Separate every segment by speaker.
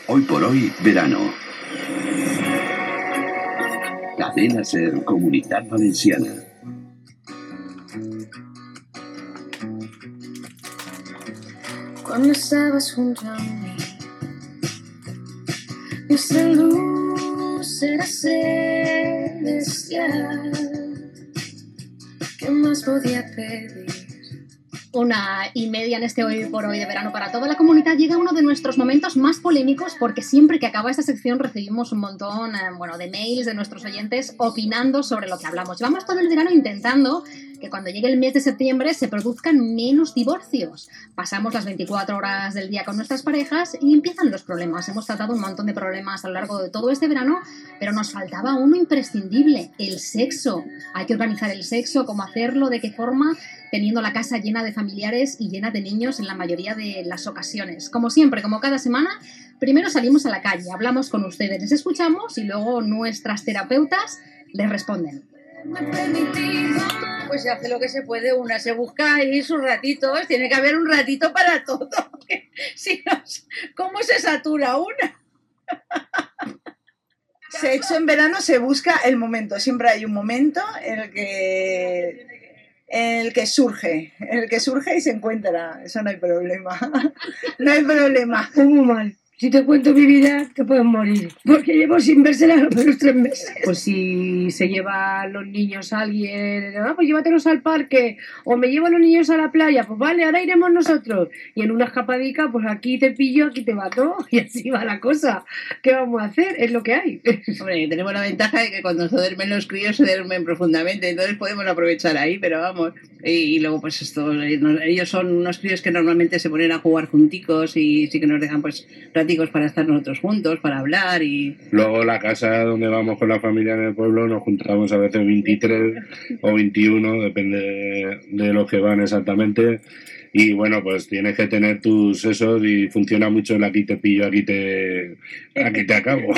Speaker 1: Hoy por hoy, verano. Cadena Ser, Comunitat Valenciana.
Speaker 2: Cuando estabas junto a mí, nuestra luz era celestial. ¿Qué más podía pedir?
Speaker 3: 1:30 en este Hoy por Hoy de verano para toda la comunidad. Llega uno de nuestros momentos más polémicos, porque siempre que acaba esta sección recibimos un montón de mails de nuestros oyentes opinando sobre lo que hablamos. Llevamos todo el verano intentando que cuando llegue el mes de septiembre se produzcan menos divorcios. Pasamos las 24 horas del día con nuestras parejas y empiezan los problemas. Hemos tratado un montón de problemas a lo largo de todo este verano, pero nos faltaba uno imprescindible: el sexo. Hay que organizar el sexo, cómo hacerlo, de qué forma, teniendo la casa llena de familiares y llena de niños en la mayoría de las ocasiones. Como siempre, como cada semana, primero salimos a la calle, hablamos con ustedes, les escuchamos y luego nuestras terapeutas les responden.
Speaker 4: Pues se hace lo que se puede, una se busca ahí sus ratitos, tiene que haber un ratito para todo. Si no, ¿cómo se satura una?
Speaker 5: Sexo en verano se busca el momento, siempre hay un momento en el que surge y se encuentra, eso no hay problema. No hay problema.
Speaker 6: Muy mal. Si te cuento mi vida, te puedes morir. Porque llevo sin vérsela los menos 3 meses. Pues si se lleva a los niños a alguien, pues llévatelos al parque, o me llevo a los niños a la playa, pues vale, ahora iremos nosotros. Y en una escapadica, pues aquí te pillo, aquí te mato, y así va la cosa. ¿Qué vamos a hacer? Es lo que hay.
Speaker 4: Hombre, tenemos la ventaja de que cuando se duermen los críos se duermen profundamente, entonces podemos aprovechar ahí, pero vamos. Y luego, pues ellos son unos críos que normalmente se ponen a jugar junticos y sí que nos dejan, pues, raticos para estar nosotros juntos, para hablar. Y
Speaker 7: luego la casa donde vamos con la familia en el pueblo nos juntamos a veces 23 o 21, depende de los que van exactamente. Y bueno, pues tienes que tener tus esos y funciona mucho el aquí te pillo, aquí te acabo.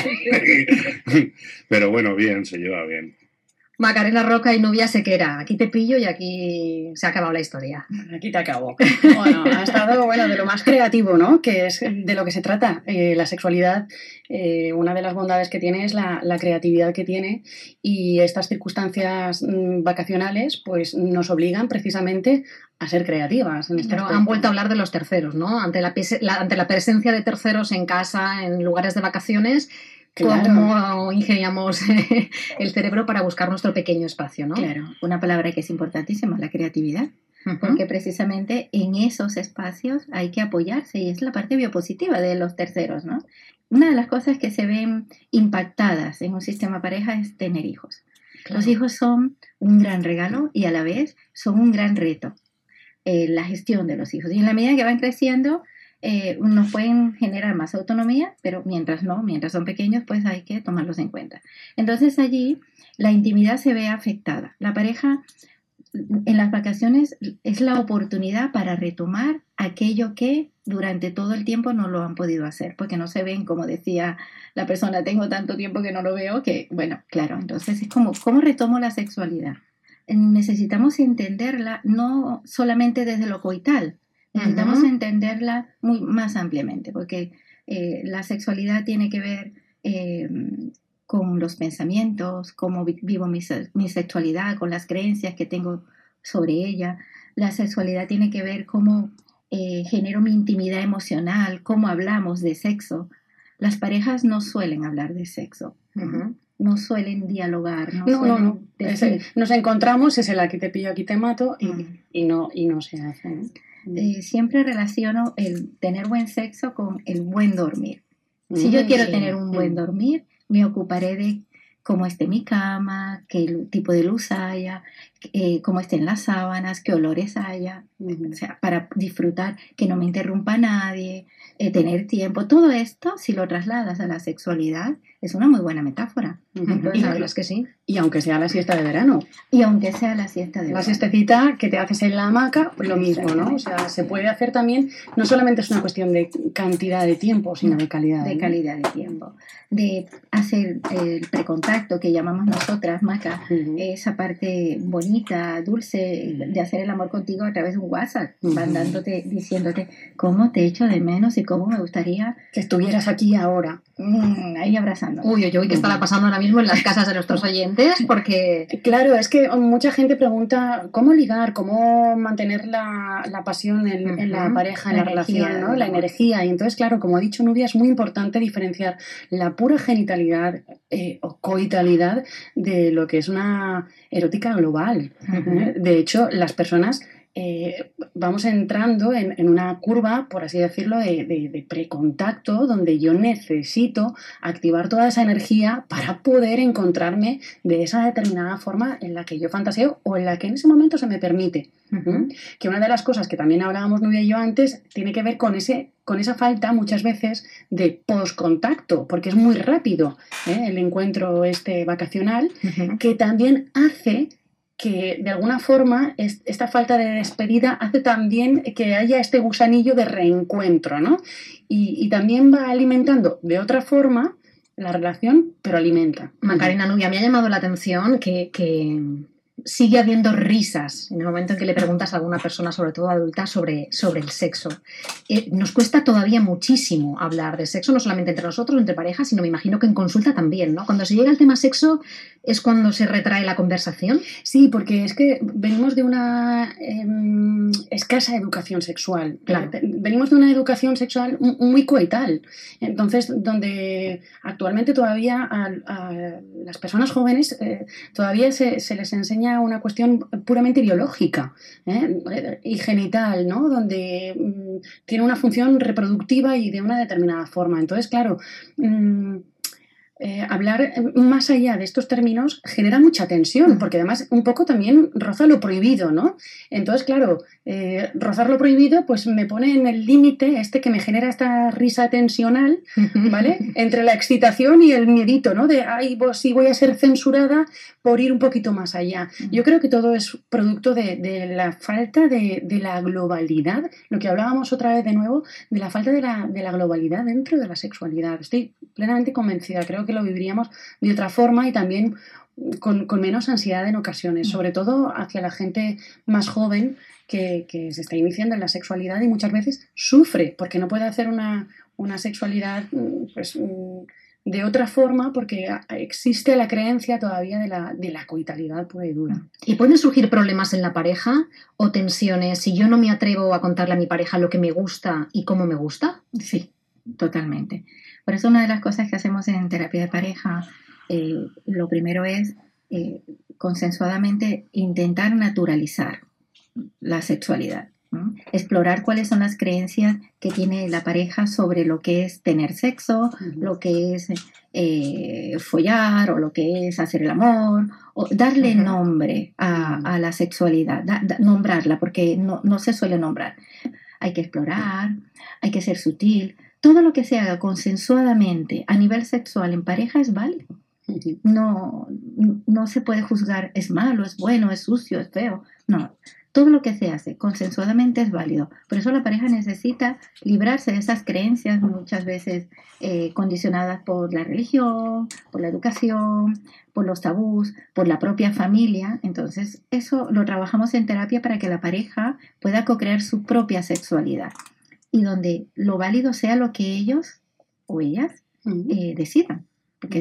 Speaker 7: Pero bueno, bien, se lleva bien.
Speaker 3: Macarena Roca y Nubia Sequera. Aquí te pillo y aquí se ha acabado la historia.
Speaker 8: Aquí te acabo. Bueno, ha estado de lo más creativo, ¿no? Que es de lo que se trata. La sexualidad, una de las bondades que tiene es la creatividad que tiene, y estas circunstancias vacacionales pues nos obligan precisamente a ser creativas.
Speaker 3: Pero han vuelto a hablar de los terceros, ¿no? Ante la presencia de terceros en casa, en lugares de vacaciones. Claro. ¿Cómo ingeniamos el cerebro para buscar nuestro pequeño espacio, ¿no?
Speaker 9: Claro, una palabra que es importantísima, la creatividad, porque precisamente en esos espacios hay que apoyarse, y es la parte biopositiva de los terceros, ¿no? Una de las cosas que se ven impactadas en un sistema pareja es tener hijos. Claro. Los hijos son un gran regalo y a la vez son un gran reto, la gestión de los hijos. Y en la medida que van creciendo, nos pueden generar más autonomía, pero mientras son pequeños, pues hay que tomarlos en cuenta. Entonces allí la intimidad se ve afectada. La pareja en las vacaciones es la oportunidad para retomar aquello que durante todo el tiempo no lo han podido hacer, porque no se ven, como decía la persona, tengo tanto tiempo que no lo veo, que bueno, claro, entonces es como, ¿cómo retomo la sexualidad? Necesitamos entenderla no solamente desde lo coital, necesitamos entenderla más ampliamente, porque la sexualidad tiene que ver con los pensamientos, cómo vivo mi sexualidad, con las creencias que tengo sobre ella. La sexualidad tiene que ver cómo genero mi intimidad emocional, cómo hablamos de sexo. Las parejas no suelen hablar de sexo. No suelen dialogar.
Speaker 8: No. Nos encontramos, es el aquí te pillo, aquí te mato, y no se hace, ¿no?
Speaker 9: Siempre relaciono el tener buen sexo con el buen dormir. Si yo quiero tener un buen dormir, me ocuparé de cómo esté mi cama, qué tipo de luz haya, cómo estén las sábanas, qué olores haya, o sea, para disfrutar, que no me interrumpa nadie, tener tiempo. Todo esto, si lo trasladas a la sexualidad, es una muy buena metáfora.
Speaker 3: Pues la verdad es que sí.
Speaker 8: Y aunque sea la siesta de verano.
Speaker 9: Y aunque sea la siesta de
Speaker 8: La
Speaker 9: verano.
Speaker 8: siestecita que te haces en la hamaca, pues lo mismo, ¿no? O sea, se puede hacer también, no solamente es una cuestión de cantidad de tiempo, sino de calidad.
Speaker 9: De
Speaker 8: ¿no?
Speaker 9: calidad de tiempo. De hacer el precontacto que llamamos nosotras, Maca, esa parte bonita, dulce, de hacer el amor contigo a través de un WhatsApp, mandándote, diciéndote cómo te echo de menos y cómo me gustaría
Speaker 8: que estuvieras aquí ahora.
Speaker 9: Ahí abrazando.
Speaker 3: Uy, ¿qué estará pasando ahora mismo en las casas de nuestros oyentes? Porque...
Speaker 8: Claro, es que mucha gente pregunta cómo ligar, cómo mantener la pasión en la pareja, en la relación, ¿no? La energía. Y entonces, claro, como ha dicho Nuria, es muy importante diferenciar la pura genitalidad o coitalidad de lo que es una erótica global. De hecho, las personas... vamos entrando en una curva, por así decirlo, de precontacto, donde yo necesito activar toda esa energía para poder encontrarme de esa determinada forma en la que yo fantaseo o en la que en ese momento se me permite. Que una de las cosas que también hablábamos Nuria y yo antes tiene que ver con esa falta muchas veces de poscontacto, porque es muy rápido el encuentro vacacional, que también hace que de alguna forma esta falta de despedida hace también que haya este gusanillo de reencuentro, ¿no? Y también va alimentando de otra forma la relación, pero alimenta.
Speaker 3: Macarena, Nubia, me ha llamado la atención que sigue habiendo risas en el momento en que le preguntas a alguna persona, sobre todo adulta, sobre el sexo. Nos cuesta todavía muchísimo hablar de sexo, no solamente entre nosotros, entre parejas, sino me imagino que en consulta también, ¿no? Cuando se llega al tema sexo es cuando se retrae la conversación.
Speaker 8: Sí, porque es que venimos de una escasa educación sexual.
Speaker 3: Claro.
Speaker 8: Venimos de una educación sexual muy coital. Entonces, donde actualmente todavía a las personas jóvenes todavía se les enseña una cuestión puramente biológica y genital, ¿no? Donde tiene una función reproductiva y de una determinada forma. Entonces, claro, hablar más allá de estos términos genera mucha tensión, porque además un poco también roza lo prohibido, ¿no? Entonces, claro, rozar lo prohibido pues me pone en el límite que me genera esta risa tensional, ¿vale? Entre la excitación y el miedito, ¿no? De, ay, sí voy a ser censurada por ir un poquito más allá. Yo creo que todo es producto de la falta de la globalidad, lo que hablábamos otra vez de nuevo, de la falta de la globalidad dentro de la sexualidad. Estoy plenamente convencida, creo que lo viviríamos de otra forma y también con menos ansiedad en ocasiones, sobre todo hacia la gente más joven que se está iniciando en la sexualidad y muchas veces sufre porque no puede hacer una sexualidad pues, de otra forma porque existe la creencia todavía de la coitalidad pura y dura.
Speaker 3: ¿Y pueden surgir problemas en la pareja o tensiones si yo no me atrevo a contarle a mi pareja lo que me gusta y cómo me gusta?
Speaker 9: Sí, totalmente. Por eso una de las cosas que hacemos en terapia de pareja, lo primero es consensuadamente intentar naturalizar la sexualidad, ¿no? Explorar cuáles son las creencias que tiene la pareja sobre lo que es tener sexo, lo que es follar o lo que es hacer el amor, o darle nombre a la sexualidad, nombrarla, porque no se suele nombrar. Hay que explorar, hay que ser sutil. Todo lo que se haga consensuadamente a nivel sexual en pareja es válido. No se puede juzgar, es malo, es bueno, es sucio, es feo. No, todo lo que se hace consensuadamente es válido. Por eso la pareja necesita librarse de esas creencias muchas veces condicionadas por la religión, por la educación, por los tabús, por la propia familia. Entonces eso lo trabajamos en terapia para que la pareja pueda co-crear su propia sexualidad y donde lo válido sea lo que ellos o ellas decidan. Porque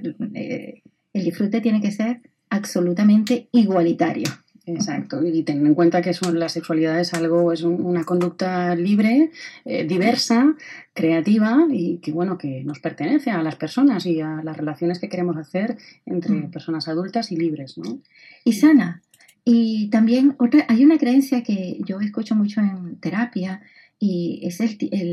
Speaker 9: el disfrute tiene que ser absolutamente igualitario.
Speaker 8: Exacto, y teniendo en cuenta que la sexualidad es una conducta libre, diversa, creativa y que nos pertenece a las personas y a las relaciones que queremos hacer entre personas adultas y libres, ¿no?
Speaker 9: Y sana. Y también hay una creencia que yo escucho mucho en terapia y es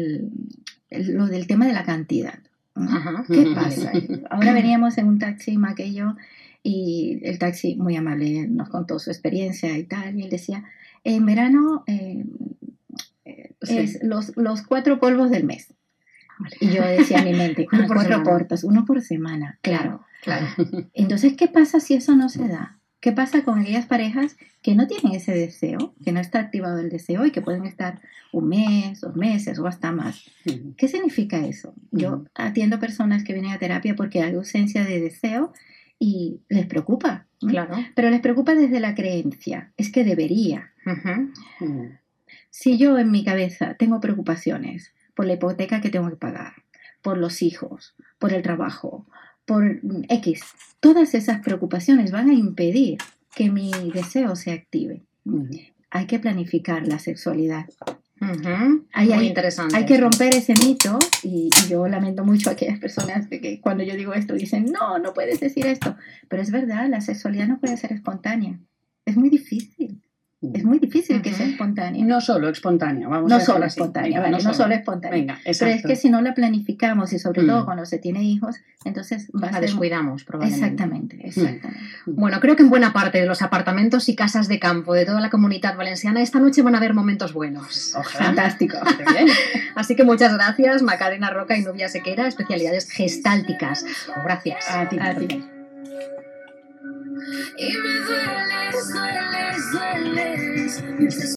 Speaker 9: lo del tema de la cantidad. Ajá. ¿Qué pasa? Ahora veníamos en un taxi, Mac y yo, y el taxi muy amable nos contó su experiencia y tal, y él decía, en verano es los 4 polvos del mes. Y yo decía en mi mente,
Speaker 3: Uno por
Speaker 9: 4
Speaker 3: semana.
Speaker 9: portos, 1 por semana, claro.
Speaker 3: Claro.
Speaker 9: Entonces, ¿qué pasa si eso no se da? ¿Qué pasa con aquellas parejas que no tienen ese deseo, que no está activado el deseo y que pueden estar 1 mes, 2 meses o hasta más? ¿Qué significa eso? Yo atiendo personas que vienen a terapia porque hay ausencia de deseo y les preocupa, ¿no?
Speaker 3: Claro.
Speaker 9: Pero les preocupa desde la creencia, es que debería.
Speaker 3: Ujú.
Speaker 9: Si yo en mi cabeza tengo preocupaciones por la hipoteca que tengo que pagar, por los hijos, por el trabajo, por X, todas esas preocupaciones van a impedir que mi deseo se active. Hay que planificar la sexualidad.
Speaker 3: Ujú.
Speaker 9: Ahí
Speaker 3: Muy interesante.
Speaker 9: Hay que romper ese mito y yo lamento mucho a aquellas personas que cuando yo digo esto dicen, no, no puedes decir esto. Pero es verdad, la sexualidad no puede ser espontánea. Es muy difícil. Es muy difícil que sea espontánea.
Speaker 8: No solo espontánea, vamos a
Speaker 9: No
Speaker 8: dejarlo
Speaker 9: solo
Speaker 8: así.
Speaker 9: espontánea,
Speaker 8: Venga,
Speaker 9: vale, no solo espontánea.
Speaker 8: Venga,
Speaker 9: Pero
Speaker 8: exacto.
Speaker 9: es que si no la planificamos y sobre todo cuando se tiene hijos, entonces va a
Speaker 3: La
Speaker 9: ser...
Speaker 3: descuidamos, probablemente.
Speaker 9: Exactamente.
Speaker 3: Bueno, creo que en buena parte de los apartamentos y casas de campo de toda la Comunidad Valenciana esta noche van a haber momentos buenos.
Speaker 9: Fantástico.
Speaker 3: Así que muchas gracias, Macarena Roca y Nubia Sequera, especialidades gestálticas. Gracias.
Speaker 8: A ti.
Speaker 2: Y me dueles, dueles, dueles.